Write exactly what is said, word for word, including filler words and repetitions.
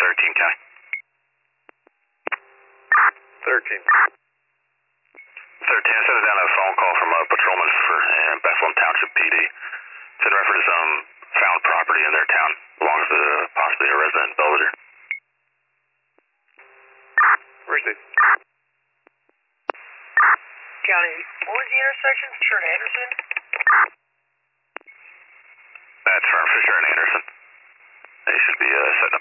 thirteen, County. thirteen. thirteen, I sent down a phone call from a patrolman for uh, Bethlehem Township P D. It's in reference to some found property in their town. Belongs to possibly a resident in Belvedere. Received. County, what was the intersection? Fisher and Anderson? That's from Fisher and Anderson. They should be uh, setting up